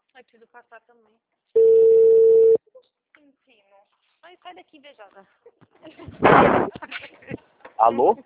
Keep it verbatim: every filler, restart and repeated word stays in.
Ai, preciso passar também. Ensino. Ai, sai daqui, beijada. Alô?